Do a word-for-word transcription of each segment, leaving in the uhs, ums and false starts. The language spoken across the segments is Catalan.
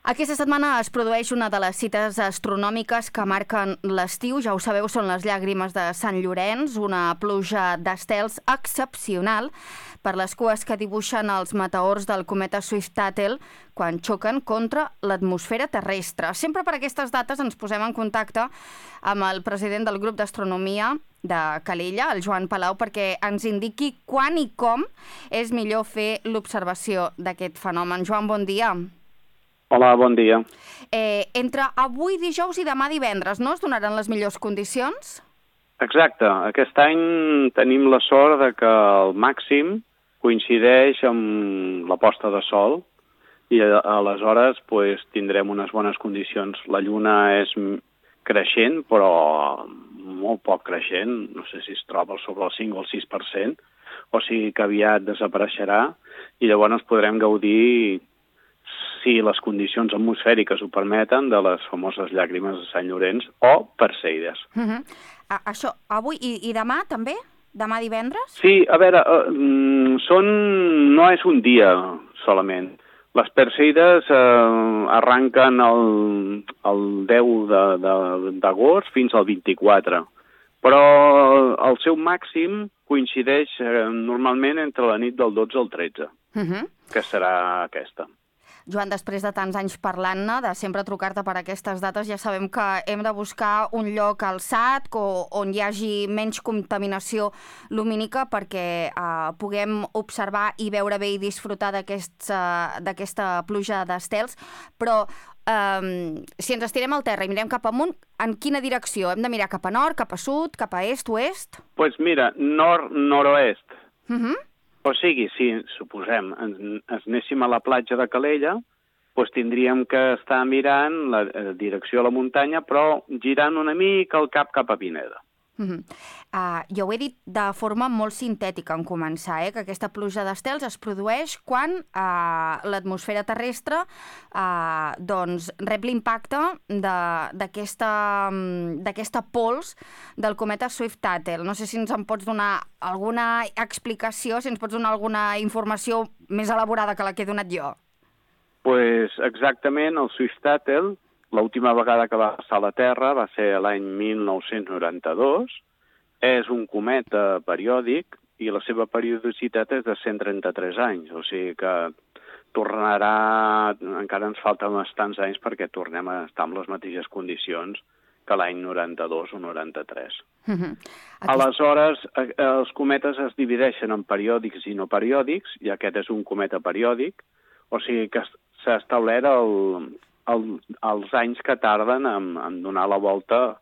Aquesta setmana es produeix una de les cites astronòmiques que marquen l'estiu. Ja ho sabeu, són les llàgrimes de Sant Llorenç, una pluja d'estels excepcional per les cues que dibuixen els meteors del cometa Swift-Tuttle quan xoquen contra l'atmosfera terrestre. Sempre per aquestes dates ens posem en contacte amb el president del grup d'astronomia de Calella, el Joan Palau, perquè ens indiqui quan i com és millor fer l'observació d'aquest fenomen. Joan, bon dia. Hola, bon dia. Eh, entre avui dijous i demà divendres, no es donaran les millors condicions? Exacte. Aquest any tenim la sort de que el màxim coincideix amb la posta de sol i aleshores pues, tindrem unes bones condicions. La lluna és creixent, però molt poc creixent. No sé si es troba sobre el cinc o el sis per cent, o sigui que aviat desapareixerà i llavors podrem gaudir, si les condicions atmosfèriques ho permeten, de les famoses llàgrimes de Sant Llorenç o Perseides. Uh -huh. uh, això, avui i, i demà també? Demà divendres? Sí, a veure, uh, són... no és un dia solament. Les Perseides uh, arranquen el, el deu d'agost fins al vint-i-quatre, però el seu màxim coincideix uh, normalment entre la nit del dotze al tretze, uh -huh. que serà aquesta. Joan, després de tants anys parlant-ne, de sempre trucar-te per aquestes dates, ja sabem que hem de buscar un lloc alçat on hi hagi menys contaminació lumínica perquè eh, puguem observar i veure bé i disfrutar d'aquesta pluja d'estels, però eh, si ens estirem al terra i mirem cap amunt, en quina direcció? Hem de mirar cap a nord, cap a sud, cap a est, oest? Doncs pues mira, nord-nord-oest. Uh -huh. O sigui, si, suposem, ens, ens anéssim a la platja de Calella, doncs tindríem que estar mirant la, la direcció a la muntanya, però girant una mica el cap cap a Pineda. Uh -huh. uh, jo ho he dit de forma molt sintètica en començar, eh, que aquesta pluja d'estels es produeix quan uh, l'atmosfera terrestre uh, doncs, rep l'impacte d'aquesta d'aquesta pols del cometa Swift-Tuttle. No sé si ens en pots donar alguna explicació, si ens pots donar alguna informació més elaborada que la que he donat jo. Doncs pues exactament, el Swift-Tuttle, l'última vegada que va passar a la Terra va ser l'any mil nou-cents noranta-dos. És un cometa periòdic i la seva periodicitat és de cent trenta-tres anys. O sigui que tornarà... Encara ens falten bastants anys perquè tornem a estar en les mateixes condicions que l'any noranta-dos o noranta-tres. Uh -huh. Aquest... Aleshores, els cometes es divideixen en periòdics i no periòdics, i aquest és un cometa periòdic. O sigui que s'ha establert el... El, els anys que tarden en, en donar la volta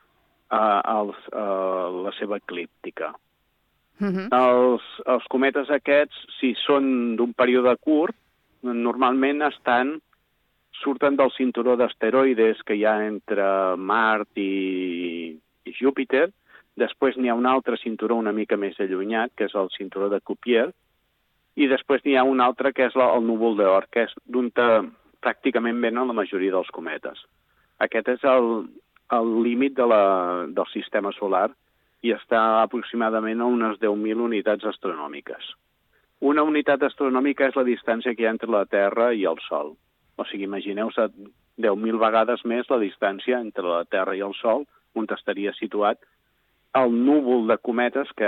a, a, a la seva eclíptica. Uh-huh. els, els cometes aquests, si són d'un període curt, normalment estan surten del cinturó d'asteroides que hi ha entre Mart i, i Júpiter. Després n'hi ha un altre cinturó una mica més allunyat, que és el cinturó de Cuvier, i després n'hi ha un altre que és la, el núvol d'Oort, que és d'on pràcticament venen la majoria dels cometes. Aquest és el, el límit de la, del sistema solar i està aproximadament a unes deu mil unitats astronòmiques. Una unitat astronòmica és la distància que hi ha entre la Terra i el Sol. O sigui, imagineu-se deu mil vegades més la distància entre la Terra i el Sol, on estaria situat el núvol de cometes que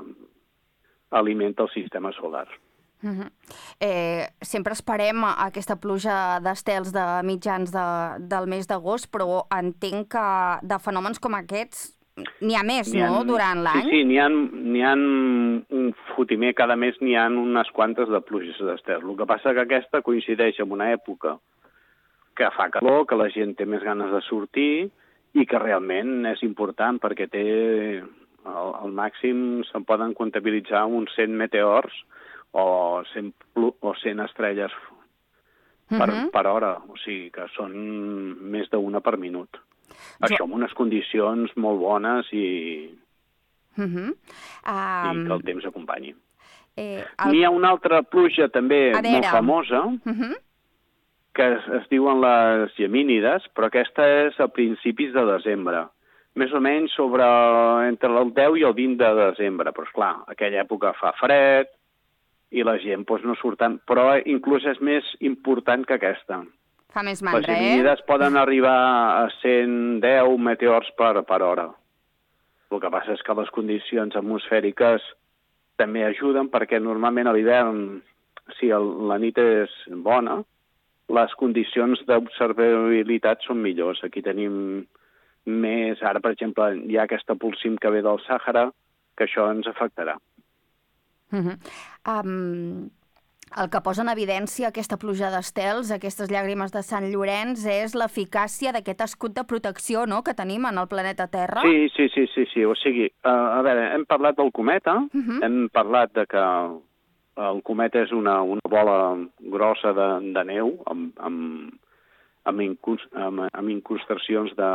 alimenta el sistema solar. Uh -huh. eh, sempre esperem aquesta pluja d'estels de mitjans de, del mes d'agost, però entenc que de fenòmens com aquests n'hi ha més, ha, no?, durant l'any? Sí, sí, n'hi ha, n'hi ha un fotimer, cada mes n'hi ha unes quantes de pluges d'estels. El que passa que aquesta coincideix amb una època que fa calor, que la gent té més ganes de sortir i que realment és important perquè té al, al màxim se'n poden comptabilitzar uns cent meteors o cent, o cent estrelles per, uh-huh. per hora, o sigui que són més d'una per minut. Jo... Això amb unes condicions molt bones i, uh-huh. um... i que el temps acompanyi. Eh, el... N'hi ha una altra pluja també molt famosa, uh-huh. que es, es diuen les Gemínides, però aquesta és a principis de desembre. Més o menys sobre entre el deu i el vint de desembre, però esclar, aquella època fa fred, i la gent doncs, no surt tant, però inclús és més important que aquesta. Fa més mandra, Les gemínides eh? poden arribar a cent deu meteors per, per hora. El que passa és que les condicions atmosfèriques també ajuden, perquè normalment a l'hivern, si el, la nit és bona, les condicions d'observabilitat són millors. Aquí tenim més... Ara, per exemple, hi ha aquesta polsim que ve del Sàhara, que això ens afectarà. Uh-huh. Um, el que posa en evidència aquesta pluja d'estels, aquestes llàgrimes de Sant Llorenç, és l'eficàcia d'aquest escut de protecció, no?, que tenim en el planeta Terra. Sí, sí, sí, sí, sí. O sigui, uh, a veure, hem parlat del cometa, uh-huh. hem parlat de que el cometa és una, una bola grossa de, de neu amb, amb, amb, incrus, amb, amb incrustacions de,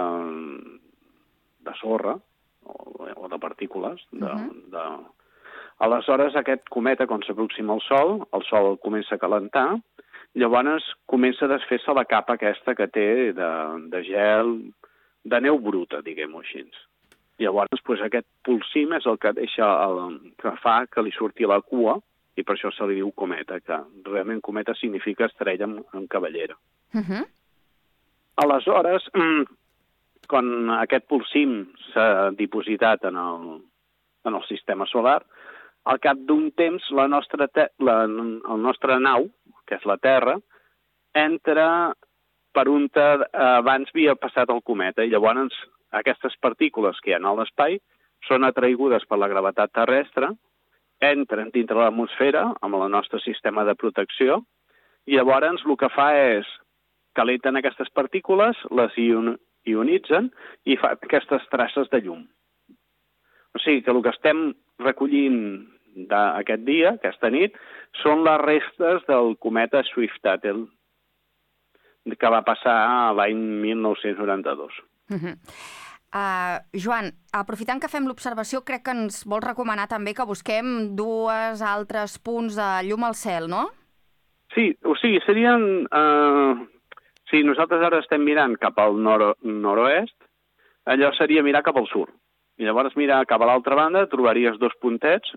de sorra o, o de partícules. De, uh-huh. de... Aleshores, aquest cometa, quan s'aproxima al Sol, el Sol comença a calentar, llavors comença a desfer-se la capa aquesta que té de, de gel, de neu bruta, diguem-ho així. Llavors, doncs, aquest pulsim és el que deixa el, que fa que li surti la cua, i per això se li diu cometa, que realment cometa significa estrella en, en cavallera. Uh-huh. Aleshores, quan aquest pulsim s'ha dipositat en el, en el sistema solar, al cap d'un temps la nostra, te la, el nostre nau, que és la Terra, entra per on abans havia passat el cometa, i llavors aquestes partícules que hi ha a l'espai són atraïgudes per la gravetat terrestre, entren dintre l'atmosfera amb el nostre sistema de protecció, i llavors el que fa és calenten aquestes partícules, les ion ionitzen i fa aquestes traces de llum. O sigui que el que estem recollint d'aquest dia, aquesta nit, són les restes del cometa Swift-Tuttle, que va passar l'any mil nou-cents noranta-dos. Uh-huh. uh, Joan, aprofitant que fem l'observació, crec que ens vols recomanar també que busquem dos altres punts de llum al cel, no? Sí, o sigui, serien... Uh, si nosaltres ara estem mirant cap al nord nord-oest, allò seria mirar cap al sud. I llavors mirar cap a l'altra banda trobaries dos puntets,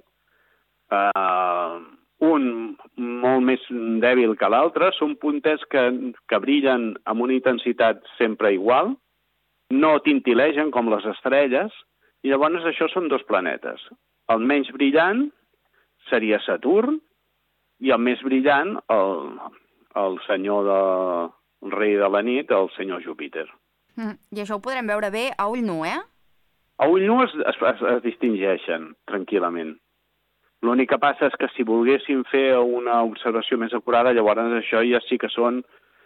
uh, un molt més dèbil que l'altre, són puntets que, que brillen amb una intensitat sempre igual, no tintilegen com les estrelles, i llavors això són dos planetes. El menys brillant seria Saturn, i el més brillant, el, el senyor de... el rei de la nit, el senyor Júpiter. Mm, I això ho podrem veure bé a ull nu, eh? A ull nu es, es, es distingeixen tranquil·lament. L'únic que passa és que si volguéssim fer una observació més acurada, llavors això ja sí que són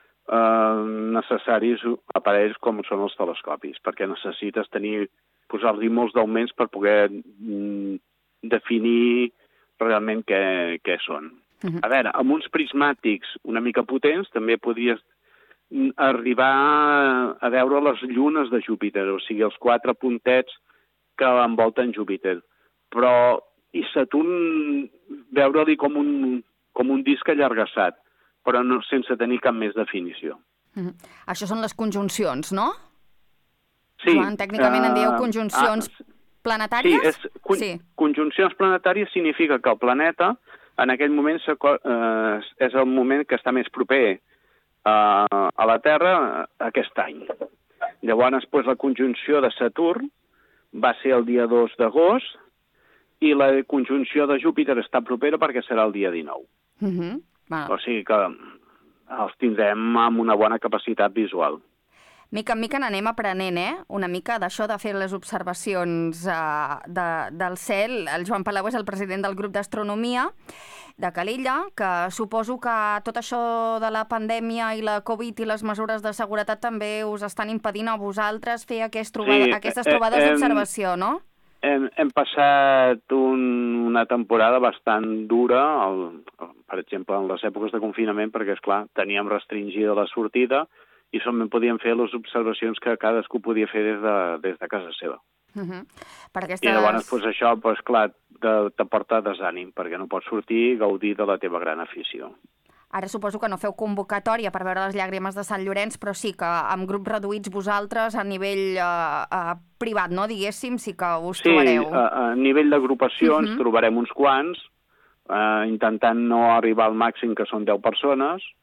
eh, necessaris aparells com són els telescopis, perquè necessites tenir, posar-li molts d'augments per poder mm, definir realment què, què són. Uh-huh. A veure, amb uns prismàtics una mica potents també podries arribar a veure les llunes de Júpiter, o sigui, els quatre puntets que envolten Júpiter. Però, i Saturn, veure-li com un, com un disc allargassat, però no, sense tenir cap més definició. Mm-hmm. Això són les conjuncions, no? Sí. Joan, tècnicament uh, en dieu conjuncions uh, planetàries? Sí, és, con, sí, conjuncions planetàries significa que el planeta en aquell moment uh, és el moment que està més proper Uh, a la Terra uh, aquest any. Llavors, pues, la conjunció de Saturn va ser el dia dos d'agost i la conjunció de Júpiter està propera perquè serà el dia dinou. Uh-huh. Bueno. O sigui que els tindrem amb una bona capacitat visual. Mica en mica n'anem aprenent, eh? Una mica d'això de fer les observacions uh, de, del cel. El Joan Palau és el president del grup d'astronomia de Calella, que suposo que tot això de la pandèmia i la Covid i les mesures de seguretat també us estan impedint a vosaltres fer aquest trobada, sí, aquestes trobades eh, d'observació, no? Hem, hem passat un, una temporada bastant dura, el, per exemple, en les èpoques de confinament, perquè, esclar, teníem restringida la sortida i solament podíem fer les observacions que cadascú podia fer des de, des de casa seva. Uh-huh. Per aquestes... I llavors, pues, això, pues, clar, te, te porta desànim, perquè no pots sortir i gaudir de la teva gran afició. Ara suposo que no feu convocatòria per veure les llàgrimes de Sant Llorenç, però sí que amb grups reduïts vosaltres a nivell uh, uh, privat, no, diguéssim, sí que us sí, trobareu. Sí, a, a nivell d'agrupacions uh-huh. trobarem uns quants, uh, intentant no arribar al màxim, que són deu persones,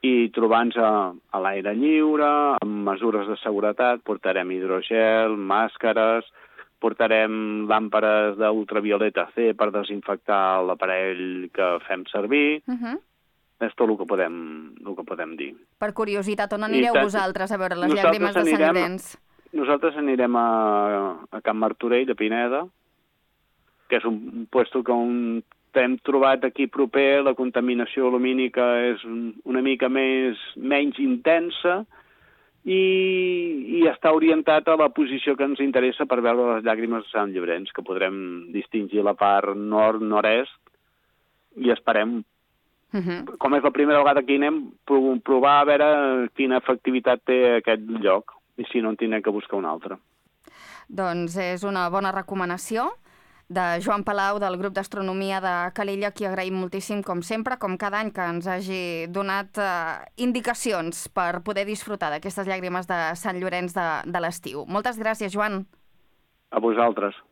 i trobant-nos a, a l'aire lliure, amb mesures de seguretat, portarem hidrogel, màscares, portarem làmperes d'ultravioleta C per desinfectar l'aparell que fem servir. Uh-huh. És tot el que podem, el que podem dir. Per curiositat, on anireu tant, vosaltres a veure les nosaltres llàgrimes de Sant anirem, Llorenç? Nosaltres anirem a, a Can Martorell de Pineda, que és un puesto que un, hem trobat aquí proper, la contaminació lumínica és una mica més menys intensa i, i està orientat a la posició que ens interessa per veure les llàgrimes de Sant Llorenç, que podrem distingir la part nord-nord-est i esperem. Uh-huh. Com és la primera vegada que hi anem, provar a veure quina efectivitat té aquest lloc i si no en tindrem que buscar un altre. Doncs és una bona recomanació de Joan Palau, del grup d'astronomia de Calella, qui agraïm moltíssim, com sempre, com cada any, que ens hagi donat eh, indicacions per poder disfrutar d'aquestes llàgrimes de Sant Llorenç de, de l'estiu. Moltes gràcies, Joan. A vosaltres.